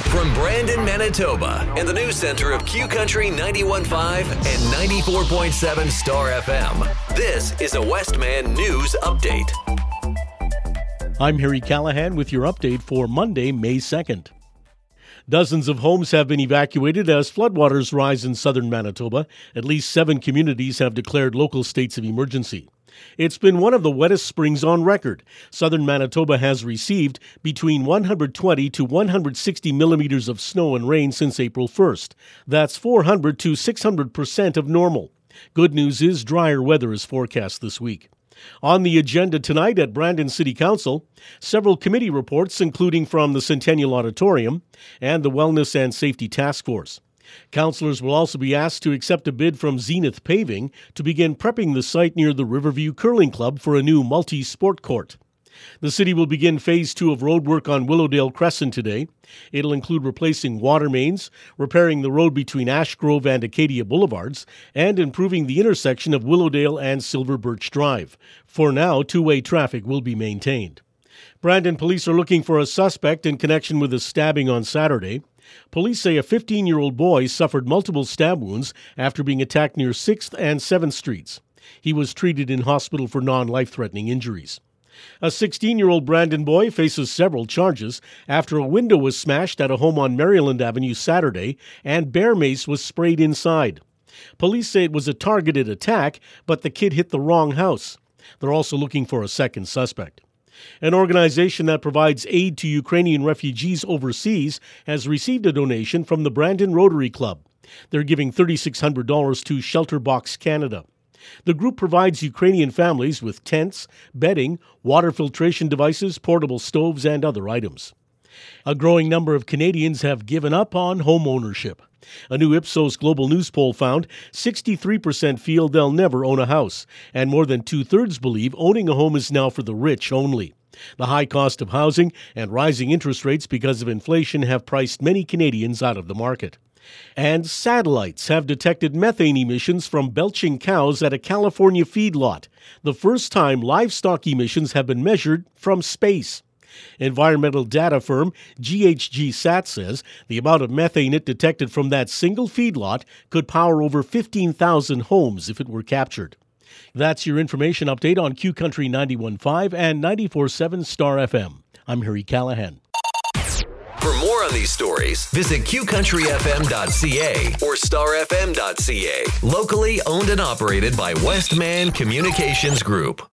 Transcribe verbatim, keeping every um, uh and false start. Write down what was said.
From Brandon, Manitoba, and the news center of Q Country ninety-one point five and ninety-four point seven Star F M, this is a Westman News Update. I'm Harry Callahan with your update for Monday, May second. Dozens of homes have been evacuated as floodwaters rise in southern Manitoba. At least seven communities have declared local states of emergency. It's been one of the wettest springs on record. Southern Manitoba has received between one hundred twenty to one hundred sixty millimeters of snow and rain since April first. That's four hundred to six hundred percent of normal. Good news is drier weather is forecast this week. On the agenda tonight at Brandon City Council, several committee reports, including from the Centennial Auditorium and the Wellness and Safety Task Force. Councillors will also be asked to accept a bid from Zenith Paving to begin prepping the site near the Riverview Curling Club for a new multi-sport court. The city will begin phase two of road work on Willowdale Crescent today. It'll include replacing water mains, repairing the road between Ash Grove and Acadia Boulevards, and improving the intersection of Willowdale and Silver Birch Drive. For now, two-way traffic will be maintained. Brandon police are looking for a suspect in connection with a stabbing on Saturday. Police say a fifteen-year-old boy suffered multiple stab wounds after being attacked near sixth and seventh Streets. He was treated in hospital for non-life-threatening injuries. A sixteen-year-old Brandon boy faces several charges after a window was smashed at a home on Maryland Avenue Saturday and bear mace was sprayed inside. Police say it was a targeted attack, but the kid hit the wrong house. They're also looking for a second suspect. An organization that provides aid to Ukrainian refugees overseas has received a donation from the Brandon Rotary Club. They're giving three thousand six hundred dollars to Shelterbox Canada. The group provides Ukrainian families with tents, bedding, water filtration devices, portable stoves, and other items. A growing number of Canadians have given up on home ownership. A new Ipsos Global News poll found sixty-three percent feel they'll never own a house, and more than two-thirds believe owning a home is now for the rich only. The high cost of housing and rising interest rates because of inflation have priced many Canadians out of the market. And satellites have detected methane emissions from belching cows at a California feedlot, the first time livestock emissions have been measured from space. Environmental data firm G H G Sat says the amount of methane it detected from that single feedlot could power over fifteen thousand homes if it were captured. That's your information update on Q Country ninety-one point five and ninety-four point seven Star F M. I'm Harry Callahan. For more on these stories, visit Q Country F M dot C A or Star F M dot C A. Locally owned and operated by Westman Communications Group.